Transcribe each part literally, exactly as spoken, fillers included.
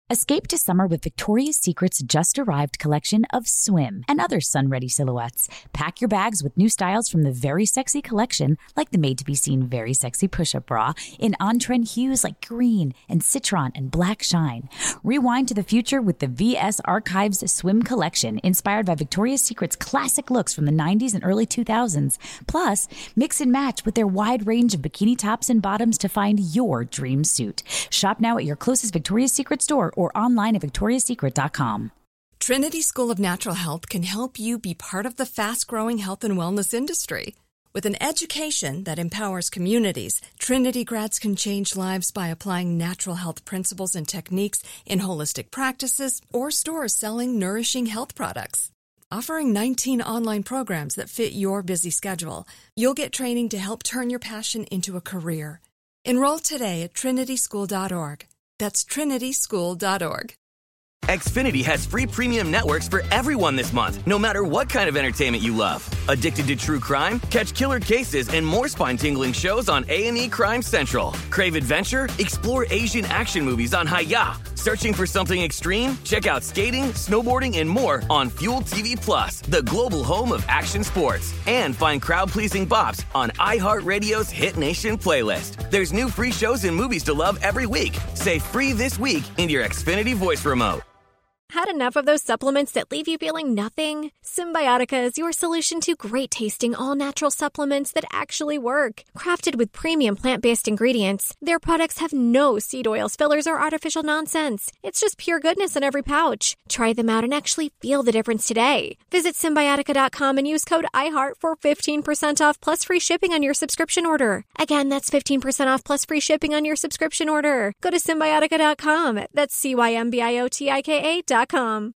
Escape to summer with Victoria's Secret's just-arrived collection of swim and other sun-ready silhouettes. Pack your bags with new styles from the Very Sexy collection, like the made-to-be-seen Very Sexy push-up bra, in on-trend hues like green and citron and black shine. Rewind to the future with the V S Archives swim collection, inspired by Victoria's Secret's classic looks from the nineties and early two thousands. Plus, mix and match with their wide range of bikini tops and bottoms to find your dream suit. Shop now at your closest Victoria's Secret store or online at victorias secret dot com. Trinity School of Natural Health can help you be part of the fast-growing health and wellness industry. With an education that empowers communities, Trinity grads can change lives by applying natural health principles and techniques in holistic practices or stores selling nourishing health products. Offering nineteen online programs that fit your busy schedule, you'll get training to help turn your passion into a career. Enroll today at trinity school dot org. That's trinity school dot org. Xfinity has free premium networks for everyone this month, no matter what kind of entertainment you love. Addicted to true crime? Catch killer cases and more spine-tingling shows on A and E Crime Central. Crave adventure? Explore Asian action movies on Hi-Ya. Searching for something extreme? Check out skating, snowboarding, and more on Fuel T V Plus, the global home of action sports. And find crowd-pleasing bops on iHeartRadio's Hit Nation playlist. There's new free shows and movies to love every week. Say free this week in your Xfinity voice remote. Had enough of those supplements that leave you feeling nothing? Symbiotica is your solution to great-tasting, all-natural supplements that actually work. Crafted with premium plant-based ingredients, their products have no seed oils, fillers, or artificial nonsense. It's just pure goodness in every pouch. Try them out and actually feel the difference today. Visit Symbiotica dot com and use code iHeart for fifteen percent off plus free shipping on your subscription order. Again, that's fifteen percent off plus free shipping on your subscription order. Go to Symbiotica dot com. That's C Y M B I O T I K A dot com.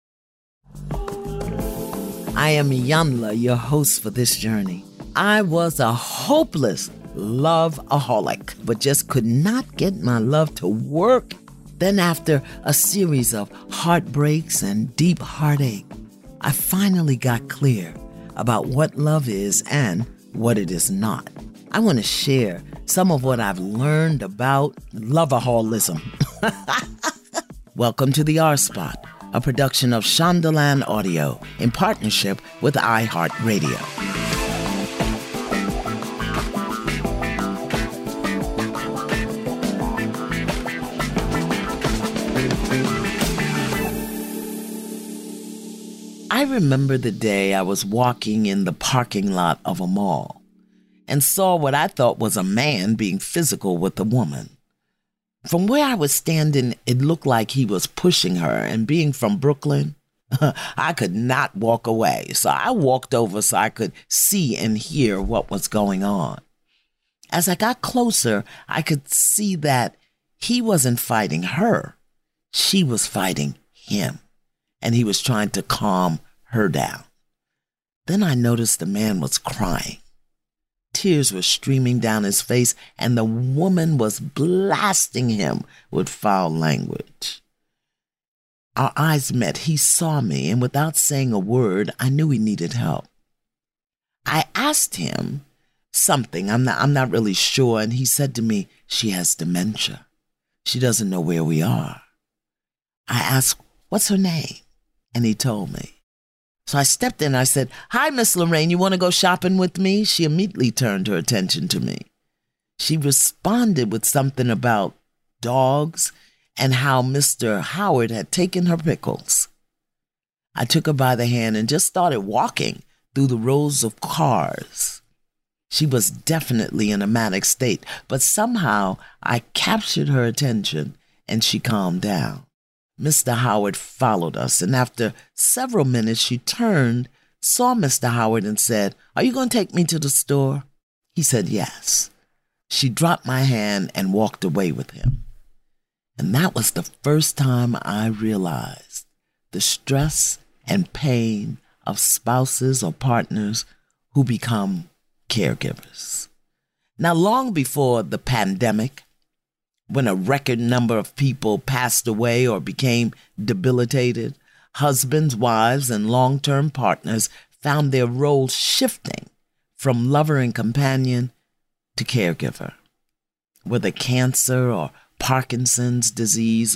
I am Iyanla, your host for this journey. I was a hopeless love-aholic, but just could not get my love to work. Then after a series of heartbreaks and deep heartache, I finally got clear about what love is and what it is not. I want to share some of what I've learned about loveaholism. Welcome to the R-Spot, a production of Shondaland Audio in partnership with iHeartRadio. I remember the day I was walking in the parking lot of a mall and saw what I thought was a man being physical with a woman. From where I was standing, it looked like he was pushing her, and being from Brooklyn, I could not walk away. So I walked over so I could see and hear what was going on. As I got closer, I could see that he wasn't fighting her. She was fighting him, and he was trying to calm her down. Then I noticed the man was crying. Tears were streaming down his face, and the woman was blasting him with foul language. Our eyes met. He saw me, and without saying a word, I knew he needed help. I asked him something. I'm not, I'm not really sure, and he said to me, "She has dementia. She doesn't know where we are." I asked, "What's her name?" And he told me. So I stepped in and I said, "Hi, Miss Lorraine, you want to go shopping with me?" She immediately turned her attention to me. She responded with something about dogs and how Mister Howard had taken her pickles. I took her by the hand and just started walking through the rows of cars. She was definitely in a manic state, but somehow I captured her attention and she calmed down. Mister Howard followed us, and after several minutes, she turned, saw Mister Howard, and said, "Are you going to take me to the store?" He said yes. She dropped my hand and walked away with him. And that was the first time I realized the stress and pain of spouses or partners who become caregivers. Now, long before the pandemic, when a record number of people passed away or became debilitated, husbands, wives, and long-term partners found their roles shifting from lover and companion to caregiver. Whether cancer or Parkinson's disease or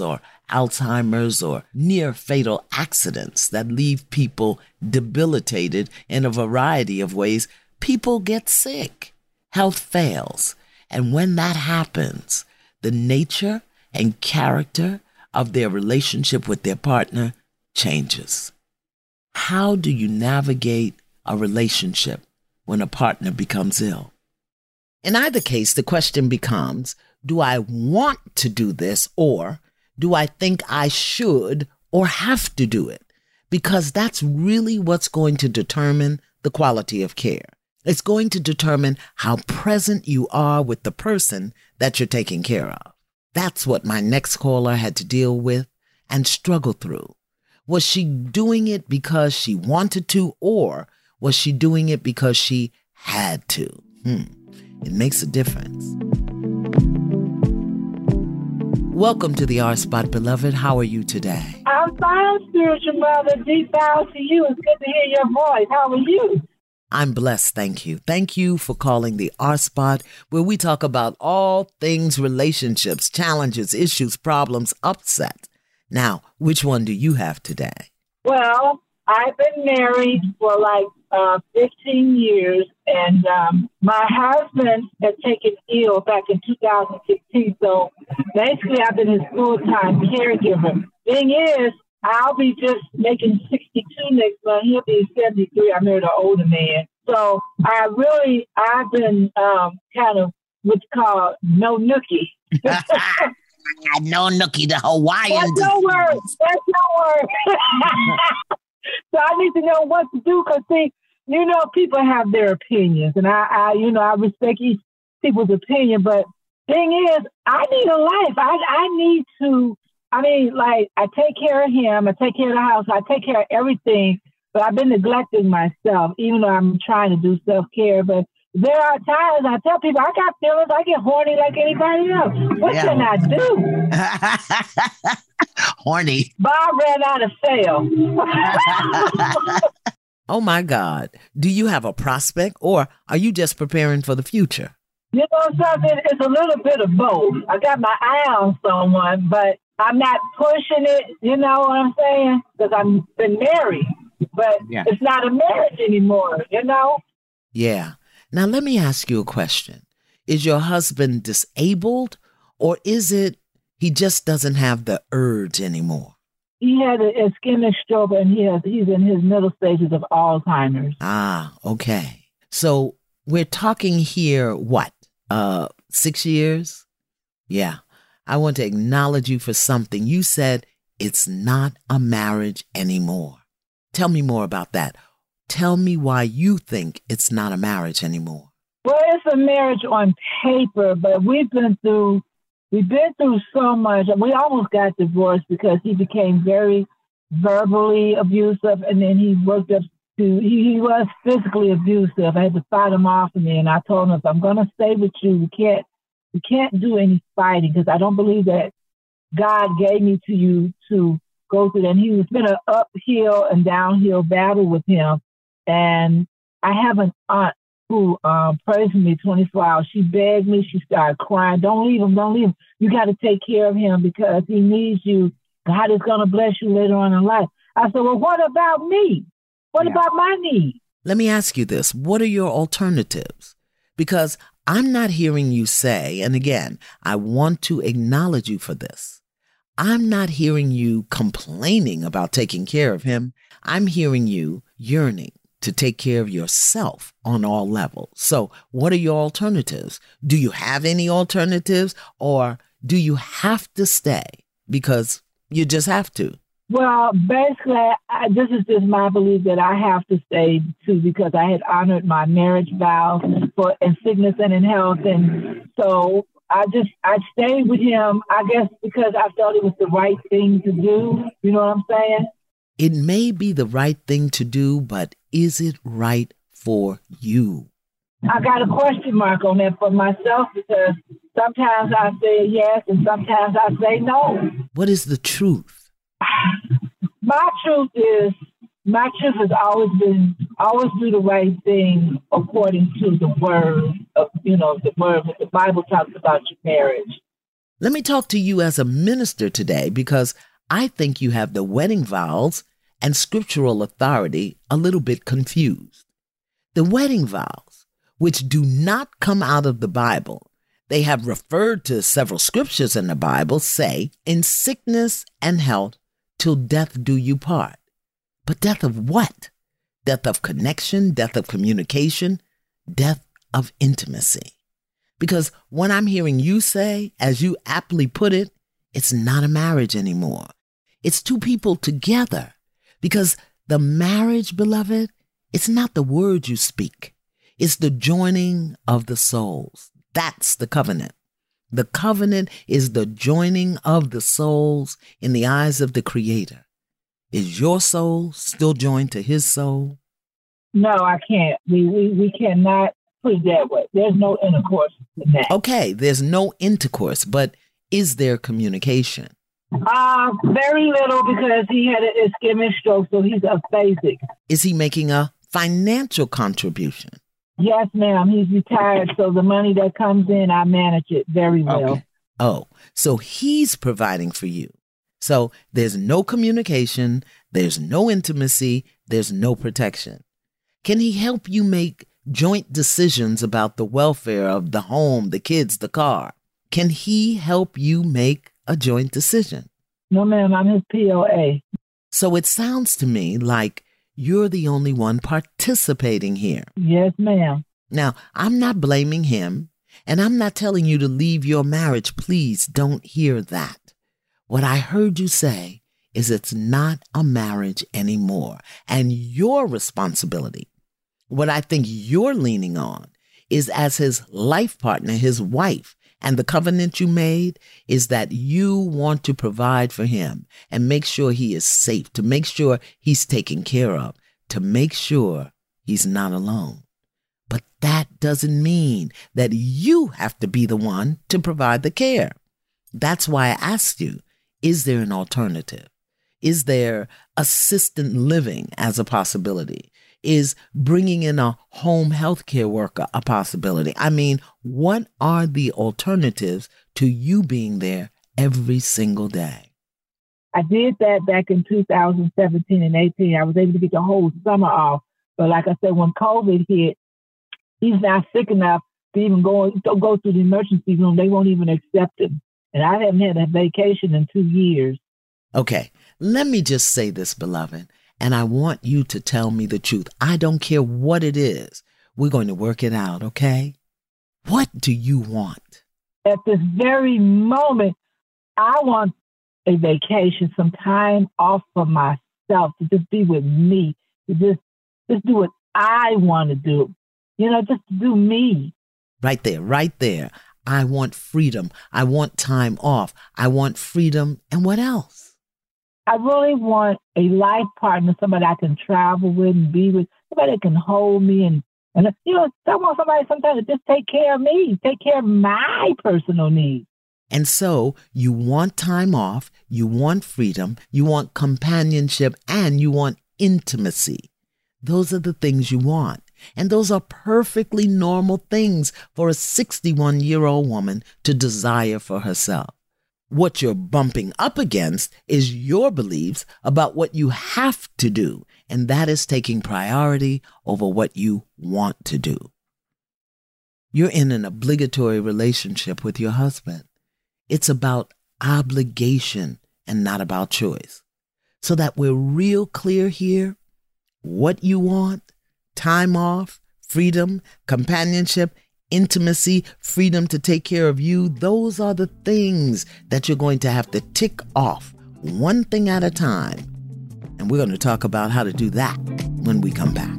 Alzheimer's, or near fatal accidents that leave people debilitated in a variety of ways, people get sick. Health fails. And when that happens, the nature and character of their relationship with their partner changes. How do you navigate a relationship when a partner becomes ill? In either case, the question becomes, do I want to do this, or do I think I should or have to do it? Because that's really what's going to determine the quality of care. It's going to determine how present you are with the person that you're taking care of. That's what my next caller had to deal with and struggle through. Was she doing it because she wanted to, or was she doing it because she had to? Hmm. It makes a difference. Welcome to the R-Spot, beloved. How are you today? I'm fine, spiritual mother. Deep bow to you. It's good to hear your voice. How are you? I'm blessed, thank you. Thank you for calling the R-Spot, where we talk about all things relationships, challenges, issues, problems, upset. Now, which one do you have today? Well, I've been married for like uh, fifteen years, and um, my husband had taken ill back in two thousand sixteen, so basically I've been his full-time caregiver. Thing is, I'll be just making sixty-two next month. He'll be seventy-three. I married an older man. So I really, I've been um, kind of what's called no nookie. No nookie, the Hawaiian. That's no word. That's no word. So I need to know what to do because, see, you know, people have their opinions. And I, I, you know, I respect each people's opinion. But thing is, I need a life. I, I need to. I mean, like, I take care of him, I take care of the house, I take care of everything, but I've been neglecting myself, even though I'm trying to do self-care. But there are times I tell people, I got feelings, I get horny like anybody else. What yeah. can I do? Horny. Bob ran out of sale. Oh, my God. Do you have a prospect, or are you just preparing for the future? You know something? It's a little bit of both. I got my eye on someone, but I'm not pushing it, you know what I'm saying? Because I've been married, but yeah. It's not a marriage anymore, you know? Yeah. Now, let me ask you a question. Is your husband disabled, or is it he just doesn't have the urge anymore? He had a ischemic stroke, and he has, he's in his middle stages of Alzheimer's. Ah, okay. So we're talking here, what, uh, six years? Yeah. I want to acknowledge you for something. You said it's not a marriage anymore. Tell me more about that. Tell me why you think it's not a marriage anymore. Well, it's a marriage on paper, but we've been through, we've been through so much. We almost got divorced because he became very verbally abusive, and then he worked up to, he, he was physically abusive. I had to fight him off of me, and I told him, if I'm going to stay with you, we can't, we can't do any fighting because I don't believe that God gave me to you to go through that. And he was been an uphill and downhill battle with him. And I have an aunt who um, prays for me twenty-four hours. She begged me. She started crying. Don't leave him. Don't leave him. You got to take care of him because he needs you. God is going to bless you later on in life. I said, well, what about me? What yeah. about my needs? Let me ask you this. What are your alternatives? Because I'm not hearing you say, and again, I want to acknowledge you for this. I'm not hearing you complaining about taking care of him. I'm hearing you yearning to take care of yourself on all levels. So what are your alternatives? Do you have any alternatives, or do you have to stay because you just have to? Well, basically, I, this is just my belief that I have to stay too because I had honored my marriage vows for in sickness and in health, and so I just I stayed with him. I guess because I felt it was the right thing to do. You know what I'm saying? It may be the right thing to do, but is it right for you? I got a question mark on that for myself because sometimes I say yes and sometimes I say no. What is the truth? My truth is, my truth has always been, always do the right thing according to the word of, you know, the word that the Bible talks about your marriage. Let me talk to you as a minister today because I think you have the wedding vows and scriptural authority a little bit confused. The wedding vows, which do not come out of the Bible, they have referred to several scriptures in the Bible, say, in sickness and health, till death do you part. But death of what? Death of connection, death of communication, death of intimacy. Because what I'm hearing you say, as you aptly put it, it's not a marriage anymore. It's two people together. Because the marriage, beloved, it's not the words you speak. It's the joining of the souls. That's the covenant. The covenant is the joining of the souls in the eyes of the Creator. Is your soul still joined to his soul? No, I can't. We, we, we cannot put it that way. There's no intercourse in that. Okay, there's no intercourse, but is there communication? Uh, very little because he had an ischemic stroke, so he's aphasic. Is he making a financial contribution? Yes, ma'am. He's retired, so the money that comes in, I manage it very well. Okay. Oh, so he's providing for you. So there's no communication, there's no intimacy, there's no protection. Can he help you make joint decisions about the welfare of the home, the kids, the car? Can he help you make a joint decision? No, ma'am. I'm his P O A. So it sounds to me like you're the only one participating here. Yes, ma'am. Now, I'm not blaming him, and I'm not telling you to leave your marriage. Please don't hear that. What I heard you say is it's not a marriage anymore, and your responsibility, what I think you're leaning on, is as his life partner, his wife, and the covenant you made is that you want to provide for him and make sure he is safe, to make sure he's taken care of, to make sure he's not alone. But that doesn't mean that you have to be the one to provide the care. That's why I asked you, is there an alternative? Is there assistant living as a possibility? Is bringing in a home health care worker a possibility? I mean, what are the alternatives to you being there every single day? I did that back in two thousand seventeen and eighteen. I was able to get the whole summer off. But like I said, when COVID hit, he's not sick enough to even go, to go through the emergency room. They won't even accept him. And I haven't had a vacation in two years. Okay, let me just say this, beloved. And I want you to tell me the truth. I don't care what it is. We're going to work it out, okay? What do you want? At this very moment, I want a vacation, some time off for myself, to just be with me, to just, just do what I want to do. You know, just do me. Right there, right there. I want freedom. I want time off. I want freedom. And what else? I really want a life partner, somebody I can travel with and be with, somebody that can hold me. And, and you know, I want somebody sometimes to just take care of me, take care of my personal needs. And so you want time off, you want freedom, you want companionship, and you want intimacy. Those are the things you want. And those are perfectly normal things for a sixty-one-year-old woman to desire for herself. What you're bumping up against is your beliefs about what you have to do, and that is taking priority over what you want to do. You're in an obligatory relationship with your husband. It's about obligation and not about choice. So that we're real clear here, what you want, time off, freedom, companionship, intimacy, freedom to take care of you, those are the things that you're going to have to tick off one thing at a time. And we're going to talk about how to do that when we come back.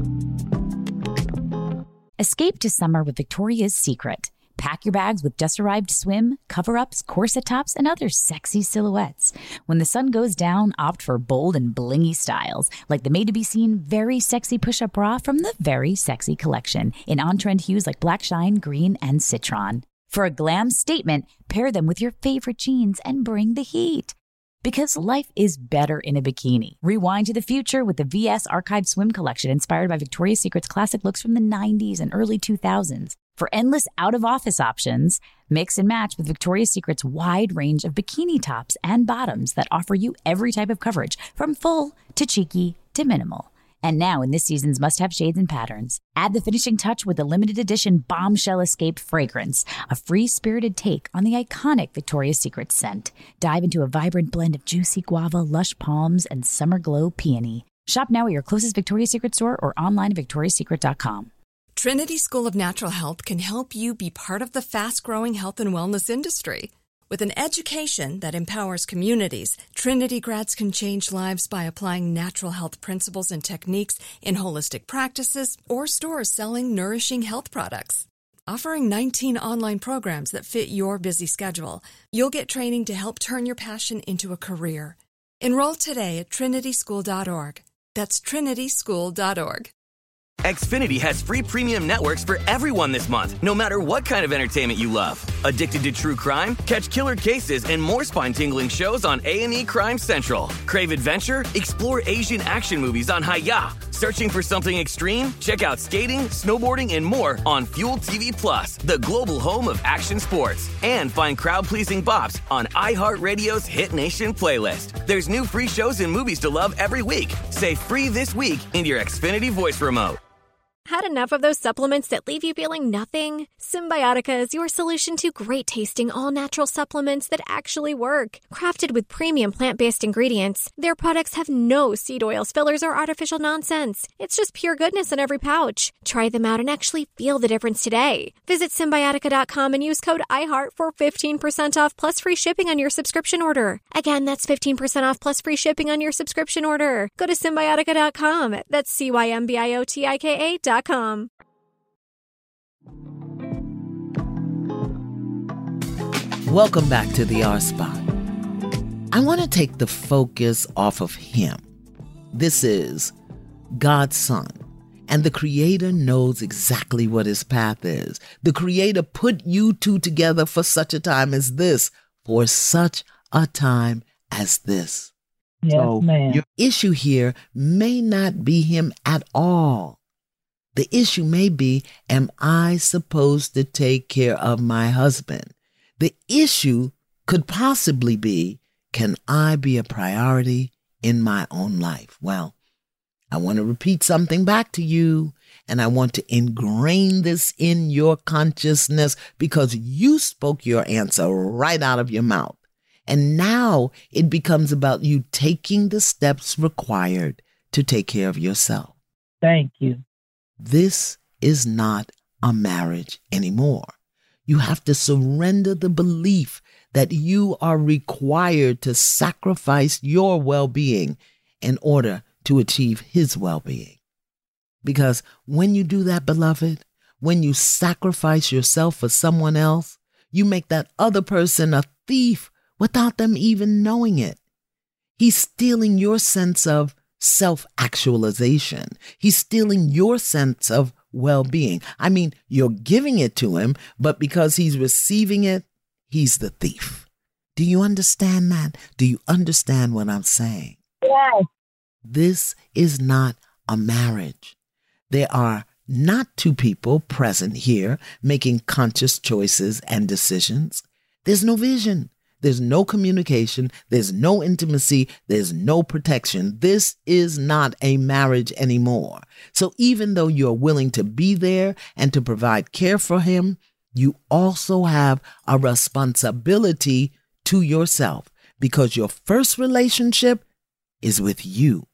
Escape to summer with Victoria's Secret. Pack your bags with just-arrived swim, cover-ups, corset tops, and other sexy silhouettes. When the sun goes down, opt for bold and blingy styles, like the made-to-be-seen Very Sexy Push-Up Bra from the Very Sexy Collection, in on-trend hues like black shine, green, and citron. For a glam statement, pair them with your favorite jeans and bring the heat. Because life is better in a bikini. Rewind to the future with the V S Archive Swim Collection, inspired by Victoria's Secret's classic looks from the nineties and early two thousands. For endless out-of-office options, mix and match with Victoria's Secret's wide range of bikini tops and bottoms that offer you every type of coverage, from full to cheeky to minimal. And now, in this season's must-have shades and patterns, add the finishing touch with the limited edition Bombshell Escape fragrance, a free-spirited take on the iconic Victoria's Secret scent. Dive into a vibrant blend of juicy guava, lush palms, and summer glow peony. Shop now at your closest Victoria's Secret store or online at victorias secret dot com. Trinity School of Natural Health can help you be part of the fast-growing health and wellness industry. With an education that empowers communities, Trinity grads can change lives by applying natural health principles and techniques in holistic practices or stores selling nourishing health products. Offering nineteen online programs that fit your busy schedule, you'll get training to help turn your passion into a career. Enroll today at trinity school dot org. That's trinity school dot org. Xfinity has free premium networks for everyone this month, no matter what kind of entertainment you love. Addicted to true crime? Catch killer cases and more spine-tingling shows on A and E Crime Central. Crave adventure? Explore Asian action movies on Hi-Ya. Searching for something extreme? Check out skating, snowboarding, and more on Fuel T V Plus, the global home of action sports. And find crowd-pleasing bops on iHeartRadio's Hit Nation playlist. There's new free shows and movies to love every week. Say free this week in your Xfinity voice remote. Had enough of those supplements that leave you feeling nothing? Symbiotica is your solution to great-tasting, all-natural supplements that actually work. Crafted with premium plant-based ingredients, their products have no seed oils, fillers, or artificial nonsense. It's just pure goodness in every pouch. Try them out and actually feel the difference today. Visit Symbiotica dot com and use code iHeart for fifteen percent off plus free shipping on your subscription order. Again, that's fifteen percent off plus free shipping on your subscription order. Go to Symbiotica dot com. That's C Y M B I O T I K A dot com. Welcome back to the R Spot. I want to take the focus off of him. This is God's Son, and the Creator knows exactly what his path is. The Creator put you two together for such a time as this, for such a time as this. Yes, so ma'am. Your issue here may not be him at all. The issue may be, am I supposed to take care of my husband? The issue could possibly be, can I be a priority in my own life? Well, I want to repeat something back to you, and I want to ingrain this in your consciousness because you spoke your answer right out of your mouth. And now it becomes about you taking the steps required to take care of yourself. Thank you. This is not a marriage anymore. You have to surrender the belief that you are required to sacrifice your well-being in order to achieve his well-being. Because when you do that, beloved, when you sacrifice yourself for someone else, you make that other person a thief without them even knowing it. He's stealing your sense of self-actualization. He's stealing your sense of well-being. I mean, you're giving it to him, but because he's receiving it, he's the thief. Do you understand that? Do you understand what I'm saying? Yes. This is not a marriage. There are not two people present here making conscious choices and decisions. There's no vision. There's no communication. There's no intimacy. There's no protection. This is not a marriage anymore. So even though you're willing to be there and to provide care for him, you also have a responsibility to yourself because your first relationship is with you.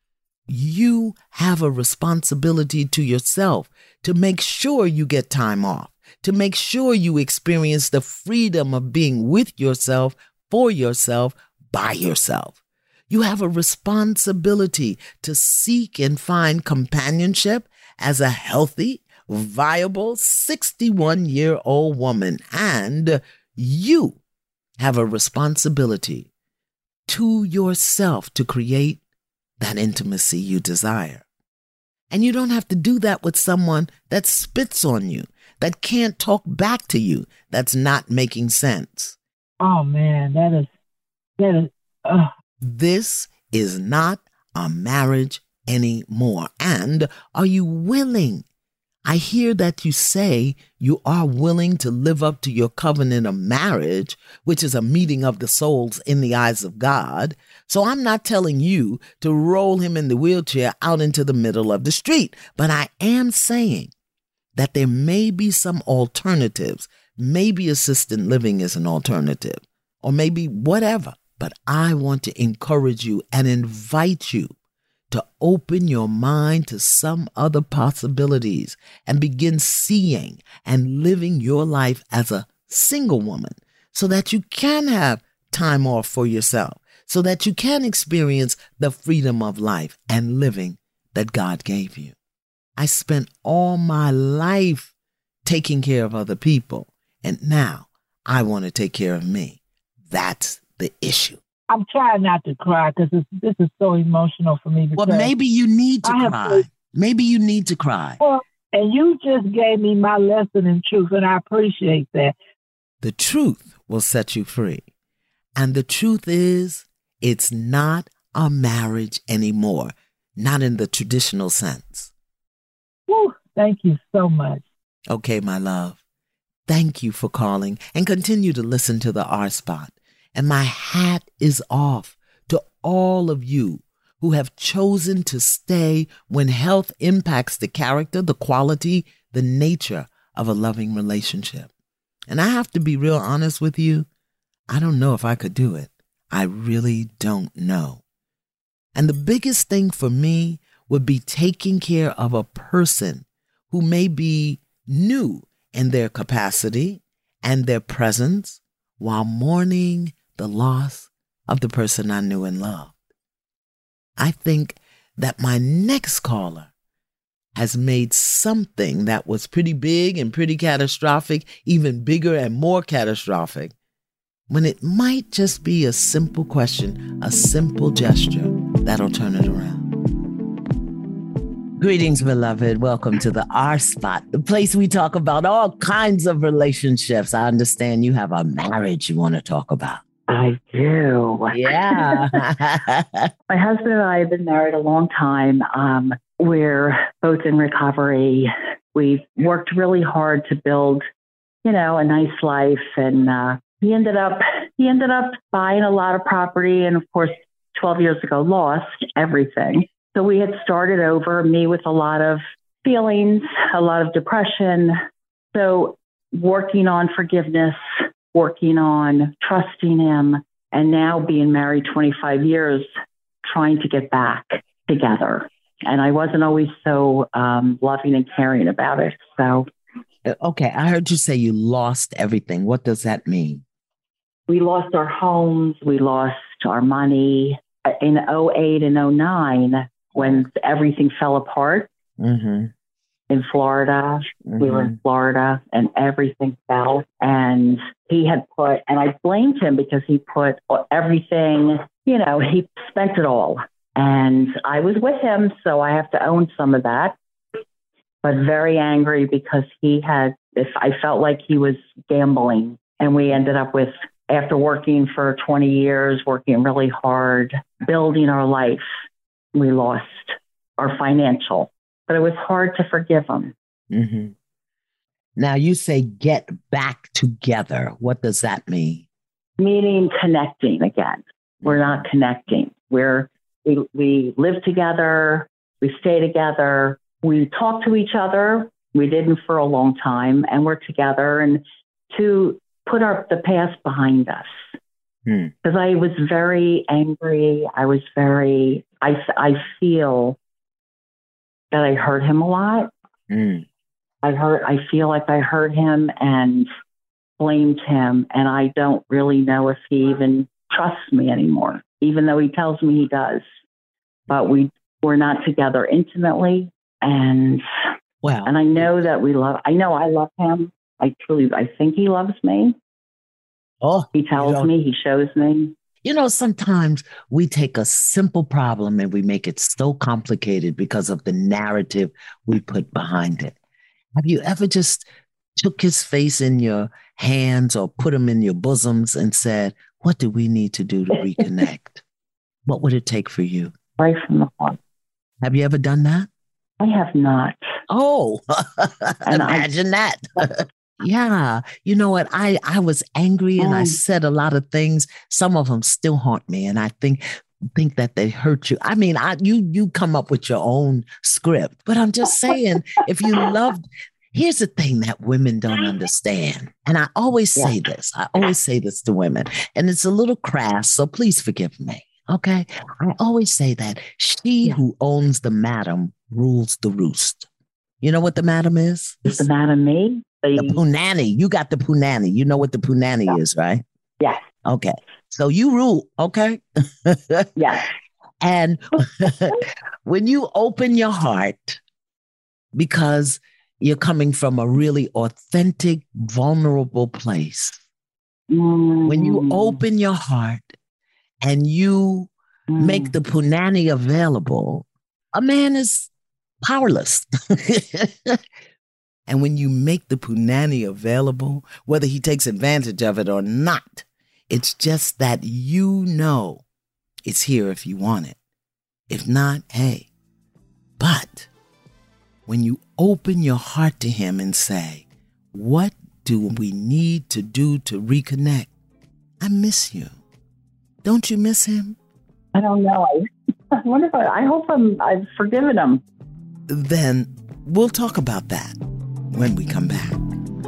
You have a responsibility to yourself to make sure you get time off, to make sure you experience the freedom of being with yourself, for yourself, by yourself. You have a responsibility to seek and find companionship as a healthy, viable sixty-one-year-old woman. And you have a responsibility to yourself to create that intimacy you desire. And you don't have to do that with someone that spits on you, that can't talk back to you, that's not making sense. Oh, man, that is, that is, uh. This is not a marriage anymore. And are you willing? I hear that you say you are willing to live up to your covenant of marriage, which is a meeting of the souls in the eyes of God. So I'm not telling you to roll him in the wheelchair out into the middle of the street, but I am saying that there may be some alternatives. Maybe assisted living is an alternative, or maybe whatever. But I want to encourage you and invite you to open your mind to some other possibilities and begin seeing and living your life as a single woman so that you can have time off for yourself, so that you can experience the freedom of life and living that God gave you. I spent all my life taking care of other people, and now I want to take care of me. That's the issue. I'm trying not to cry because this is so emotional for me. Well, maybe you need to I cry. To, maybe you need to cry. Well, and you just gave me my lesson in truth, and I appreciate that. The truth will set you free. And the truth is, it's not a marriage anymore, not in the traditional sense. Whew, thank you so much. Okay, my love. Thank you for calling, and continue to listen to the R Spot. And my hat is off to all of you who have chosen to stay when health impacts the character, the quality, the nature of a loving relationship. And I have to be real honest with you. I don't know if I could do it. I really don't know. And the biggest thing for me would be taking care of a person who may be new in their capacity and their presence while mourning the loss of the person I knew and loved. I think that my next caller has made something that was pretty big and pretty catastrophic, even bigger and more catastrophic, when it might just be a simple question, a simple gesture that'll turn it around. Greetings, beloved. Welcome to the R Spot, the place we talk about all kinds of relationships. I understand you have a marriage you want to talk about. I do. Yeah. My husband and I have been married a long time. Um, we're both in recovery. We've worked really hard to build, you know, a nice life. And uh, he ended up he ended up buying a lot of property, and of course, twelve years ago, lost everything. So we had started over, me with a lot of feelings, a lot of depression. So working on forgiveness, working on trusting him, and now being married twenty-five years, trying to get back together. And I wasn't always so um, loving and caring about it. So, okay, I heard you say you lost everything. What does that mean? We lost our homes. We lost our money. In oh eight and oh nine, when everything fell apart mm-hmm. in Florida, mm-hmm. we were in Florida, and everything fell. And he had put, and I blamed him because he put everything, you know, he spent it all. And I was with him, so I have to own some of that. But very angry because he had, if I felt like he was gambling. And we ended up with, after working for twenty years, working really hard, building our life, we lost our financial. But it was hard to forgive him. Mm-hmm. Now, you say get back together. What does that mean? Meaning connecting again. We're not connecting. We're we we live together. We stay together. We talk to each other. We didn't for a long time, and we're together. And to put our the past behind us. Because hmm. I was very angry. I was very. I I feel that I hurt him a lot. Hmm. I hurt. I feel like I hurt him and blamed him, and I don't really know if he even trusts me anymore, even though he tells me he does. But we we're not together intimately, and wow. And I know that we love. I know I love him. I truly. I think he loves me. Oh, he tells you know, me. He shows me. You know, sometimes we take a simple problem and we make it so complicated because of the narrative we put behind it. Have you ever just took his face in your hands or put him in your bosoms and said, what do we need to do to reconnect? What would it take for you? Right from the heart. Have you ever done that? I have not. Oh, imagine I, that. Yeah. You know what? I, I was angry and mm. I said a lot of things. Some of them still haunt me. And I think think that they hurt you. I mean, I you you come up with your own script. But I'm just saying, if you love, here's the thing that women don't understand. And I always say yeah. this. I always say this to women. And it's a little crass, so please forgive me. Okay? I always say that she yeah. who owns the madam rules the roost. You know what the madam is? Is the madam me? The punani. You got the punani. You know what the punani yeah. is, right? Yes. Okay. So you rule, okay? Yes. And when you open your heart, because you're coming from a really authentic, vulnerable place, mm. when you open your heart and you mm. make the punani available, a man is powerless. And when you make the punani available, whether he takes advantage of it or not, it's just that you know it's here if you want it. If not, hey. But when you open your heart to him and say, what do we need to do to reconnect? I miss you. Don't you miss him? I don't know. I, I wonder if I, I hope I'm, I've forgiven him. Then we'll talk about that when we come back.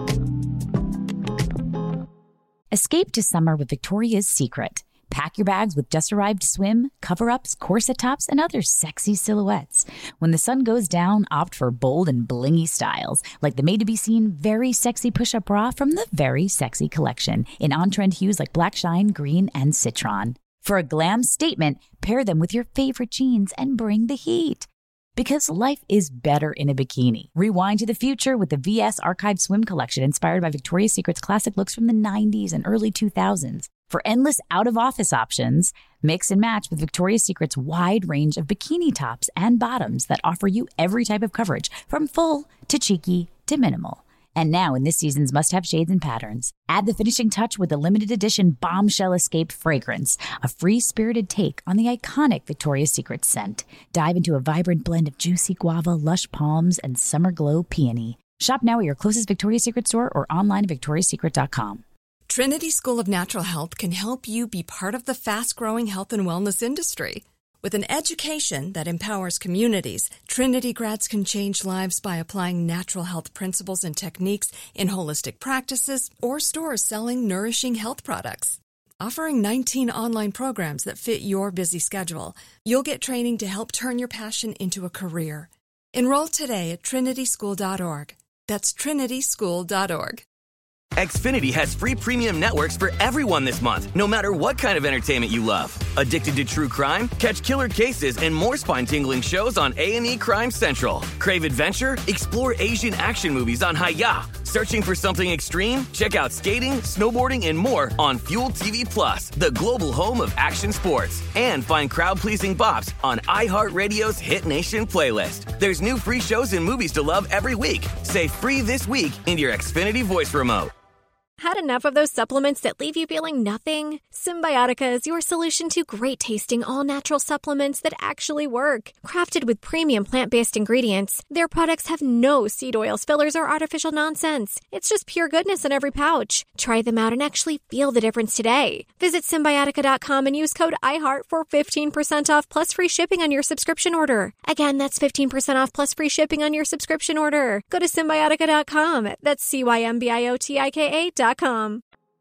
Escape to summer with Victoria's Secret. Pack your bags with just-arrived swim, cover-ups, corset tops, and other sexy silhouettes. When the sun goes down, opt for bold and blingy styles, like the made-to-be-seen Very Sexy Push-Up Bra from the Very Sexy Collection, in on-trend hues like black shine, green, and citron. For a glam statement, pair them with your favorite jeans and bring the heat. Because life is better in a bikini. Rewind to the future with the V S Archive Swim Collection inspired by Victoria's Secret's classic looks from the nineties and early two thousands. For endless out-of-office options, mix and match with Victoria's Secret's wide range of bikini tops and bottoms that offer you every type of coverage, from full to cheeky to minimal. And now in this season's must-have shades and patterns, add the finishing touch with the limited edition Bombshell Escape fragrance, a free-spirited take on the iconic Victoria's Secret scent. Dive into a vibrant blend of juicy guava, lush palms, and summer glow peony. Shop now at your closest Victoria's Secret store or online at victorias secret dot com. Trinity School of Natural Health can help you be part of the fast-growing health and wellness industry. With an education that empowers communities, Trinity grads can change lives by applying natural health principles and techniques in holistic practices or stores selling nourishing health products. Offering nineteen online programs that fit your busy schedule, you'll get training to help turn your passion into a career. Enroll today at trinity school dot org. That's trinity school dot org. Xfinity has free premium networks for everyone this month, no matter what kind of entertainment you love. Addicted to true crime? Catch killer cases and more spine-tingling shows on A and E Crime Central. Crave adventure? Explore Asian action movies on Hi-Ya. Searching for something extreme? Check out skating, snowboarding, and more on Fuel T V Plus, the global home of action sports. And find crowd-pleasing bops on iHeartRadio's Hit Nation playlist. There's new free shows and movies to love every week. Say free this week in your Xfinity voice remote. Had enough of those supplements that leave you feeling nothing? Symbiotica is your solution to great-tasting, all-natural supplements that actually work. Crafted with premium plant-based ingredients, their products have no seed oils, fillers, or artificial nonsense. It's just pure goodness in every pouch. Try them out and actually feel the difference today. Visit Symbiotica dot com and use code iHeart for fifteen percent off plus free shipping on your subscription order. Again, that's fifteen percent off plus free shipping on your subscription order. Go to Symbiotica dot com. That's C Y M B I O T I K A dot com.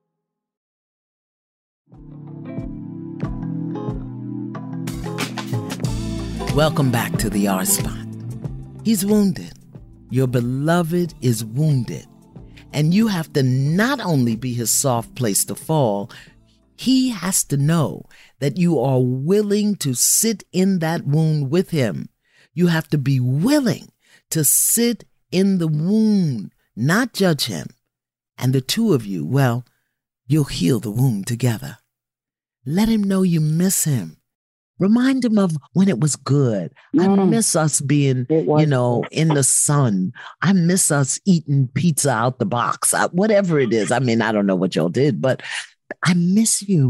Welcome back to the R Spot. He's wounded. Your beloved is wounded. And you have to not only be his soft place to fall, he has to know that you are willing to sit in that wound with him. You have to be willing to sit in the wound, not judge him. And the two of you, well, you'll heal the wound together. Let him know you miss him. Remind him of when it was good. Mm. I miss us being, you know, in the sun. I miss us eating pizza out the box, I, whatever it is. I mean, I don't know what y'all did, but I miss you.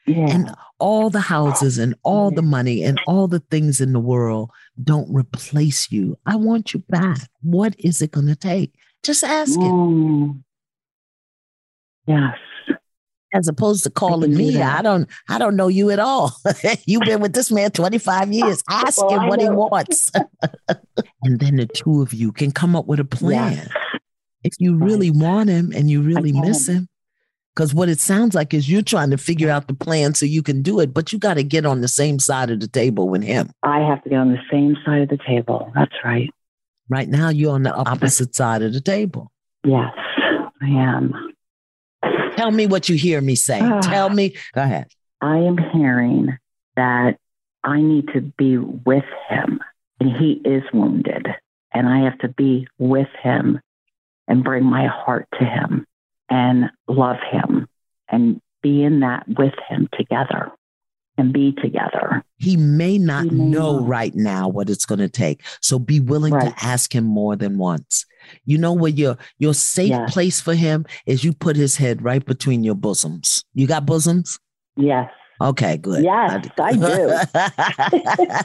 Yeah. And all the houses and all the money and all the things in the world don't replace you. I want you back. What is it going to take? Just ask mm. it. Yes. As opposed to calling me, I don't, I don't know you at all. You've been with this man twenty-five years. Ask well, him I what know. he wants. And then the two of you can come up with a plan. Yes. If you really right. want him and you really miss him, because what it sounds like is you're trying to figure out the plan so you can do it, but you got to get on the same side of the table with him. I have to get on the same side of the table. That's right. Right now, you're on the opposite side of the table. Yes, I am. Tell me what you hear me say. Uh, Tell me. Go ahead. I am hearing that I need to be with him, and he is wounded, and I have to be with him and bring my heart to him and love him and be in that with him together and be together. He may not he may know not. right now what it's going to take. So be willing right. to ask him more than once. You know where your, your safe yes. place for him is you put his head right between your bosoms. You got bosoms? Yes. Okay, good. Yes, I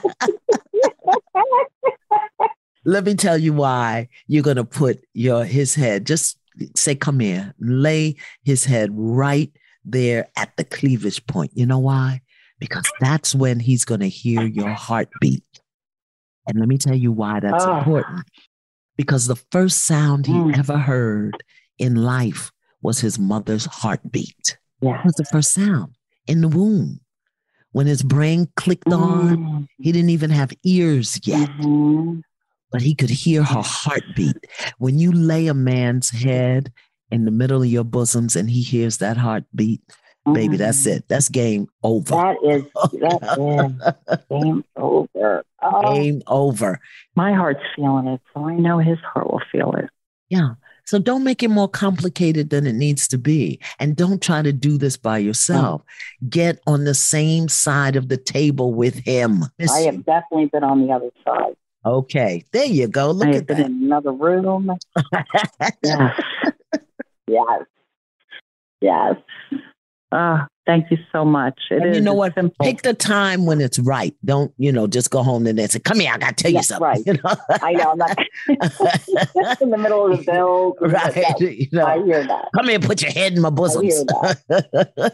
do. Let me tell you why you're going to put your his head, just say, come here, lay his head right there at the cleavage point. You know why? Because that's when he's going to hear your heartbeat. And let me tell you why that's oh. important. Because the first sound he mm. ever heard in life was his mother's heartbeat. Yeah. That was the first sound in the womb. When his brain clicked mm. on, he didn't even have ears yet. Mm-hmm. But he could hear her heartbeat. When you lay a man's head in the middle of your bosoms and he hears that heartbeat, mm. baby, that's it. That's game over. That is, that is game over. Oh. Game over. My heart's feeling it, so I know his heart will feel it. Yeah. So don't make it more complicated than it needs to be. And don't try to do this by yourself. Mm. Get on the same side of the table with him. I have definitely been on the other side. Okay, there you go. Look I at have been that. in another room. Yes. Yes. Yes. Uh, thank you so much. It and is you know what? Simple. Pick the time when it's right. Don't, you know, just go home and then say, come here, I got to tell yes, you something. Right. You know? I know. I'm not in the middle of the bill. Right. That, you know, I hear that. Come here and put your head in my bosom. I hear that.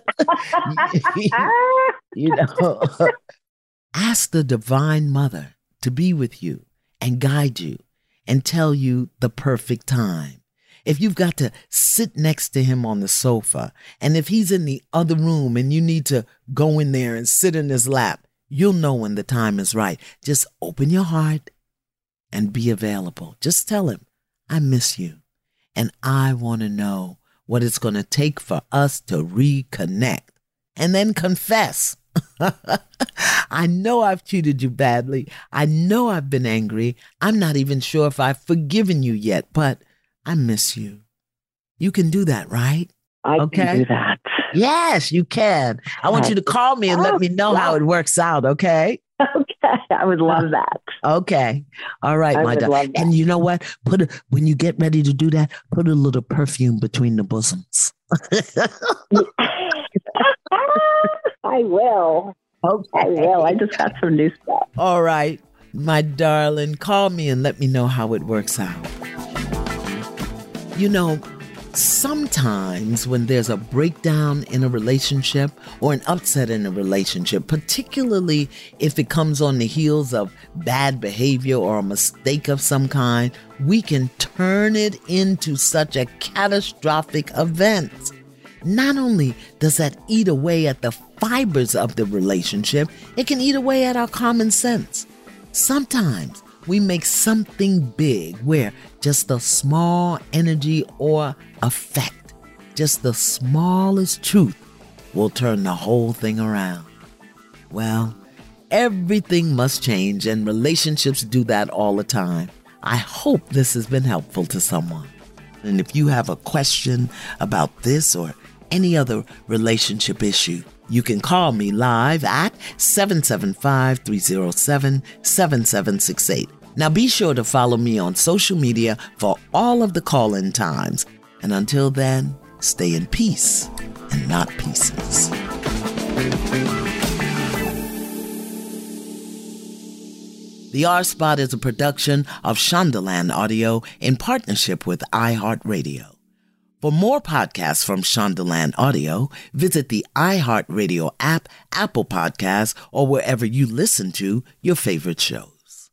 you, you know, ask the Divine Mother to be with you and guide you and tell you the perfect time. If you've got to sit next to him on the sofa, and if he's in the other room and you need to go in there and sit in his lap, you'll know when the time is right. Just open your heart and be available. Just tell him, I miss you. And I want to know what it's going to take for us to reconnect. And then confess. I know I've treated you badly. I know I've been angry. I'm not even sure if I've forgiven you yet, but I miss you. You can do that, right? I okay? can do that. Yes, you can. I want you to call me and oh, let me know yeah. how it works out, okay? Okay, I would love that. Okay. All right, I my darling. And you know what? Put a, when you get ready to do that, put a little perfume between the bosoms. I will. Okay. I will. I just got some new stuff. All right, my darling. Call me and let me know how it works out. You know, sometimes when there's a breakdown in a relationship or an upset in a relationship, particularly if it comes on the heels of bad behavior or a mistake of some kind, we can turn it into such a catastrophic event. Not only does that eat away at the fibers of the relationship, it can eat away at our common sense. Sometimes we make something big where just a small energy or effect, just the smallest truth will turn the whole thing around. Well, everything must change and relationships do that all the time. I hope this has been helpful to someone. And if you have a question about this or any other relationship issue, you can call me live at seven seven five, three oh seven, seven seven six eight. Now be sure to follow me on social media for all of the call-in times. And until then, stay in peace and not pieces. The R-Spot is a production of Shondaland Audio in partnership with iHeartRadio. For more podcasts from Shondaland Audio, visit the iHeartRadio app, Apple Podcasts, or wherever you listen to your favorite shows.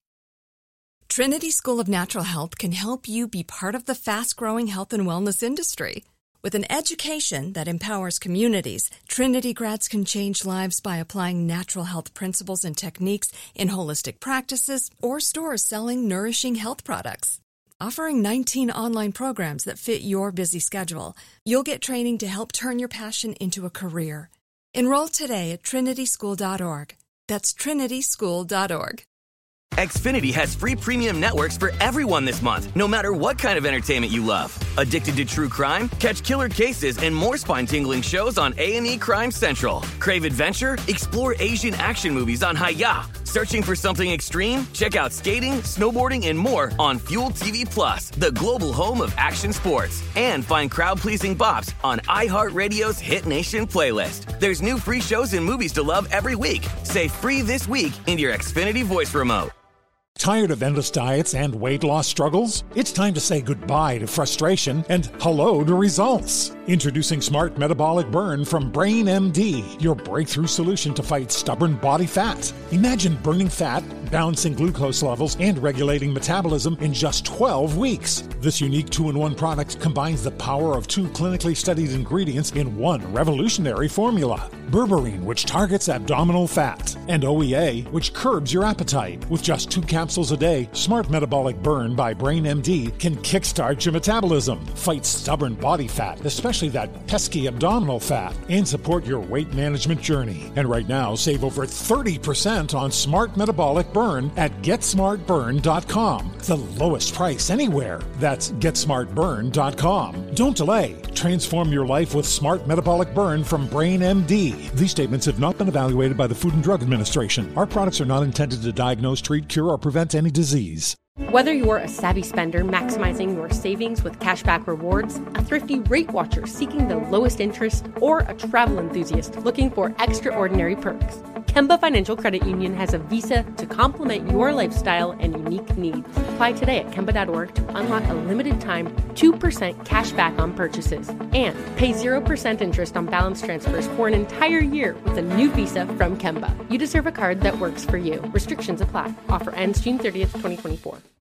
Trinity School of Natural Health can help you be part of the fast-growing health and wellness industry. With an education that empowers communities, Trinity grads can change lives by applying natural health principles and techniques in holistic practices or stores selling nourishing health products. Offering nineteen online programs that fit your busy schedule, you'll get training to help turn your passion into a career. Enroll today at trinity school dot org. That's trinity school dot org. Xfinity has free premium networks for everyone this month, no matter what kind of entertainment you love. Addicted to true crime? Catch killer cases and more spine-tingling shows on A and E Crime Central. Crave adventure? Explore Asian action movies on Hi-Ya. Searching for something extreme? Check out skating, snowboarding, and more on Fuel T V Plus, the global home of action sports. And find crowd-pleasing bops on iHeartRadio's Hit Nation playlist. There's new free shows and movies to love every week. Say free this week in your Xfinity voice remote. Tired of endless diets and weight loss struggles? It's time to say goodbye to frustration and hello to results. Introducing Smart Metabolic Burn from Brain M D, your breakthrough solution to fight stubborn body fat. Imagine burning fat, balancing glucose levels, and regulating metabolism in just twelve weeks. This unique two-in-one product combines the power of two clinically studied ingredients in one revolutionary formula. Berberine, which targets abdominal fat, and O E A, which curbs your appetite. With just two capsules a day, Smart Metabolic Burn by Brain M D can kickstart your metabolism, fight stubborn body fat, especially that pesky abdominal fat, and support your weight management journey. And right now, save over thirty percent on Smart Metabolic Burn at get smart burn dot com. The lowest price anywhere. That's get smart burn dot com. Don't delay. Transform your life with Smart Metabolic Burn from Brain M D. These statements have not been evaluated by the Food and Drug Administration. Our products are not intended to diagnose, treat, cure, or prevent any disease. Whether you're a savvy spender maximizing your savings with cashback rewards, a thrifty rate watcher seeking the lowest interest, or a travel enthusiast looking for extraordinary perks, Kemba Financial Credit Union has a visa to complement your lifestyle and unique needs. Apply today at kemba dot org to unlock a limited time two percent cash back on purchases and pay zero percent interest on balance transfers for an entire year with a new visa from Kemba. You deserve a card that works for you. Restrictions apply. Offer ends June thirtieth, twenty twenty-four.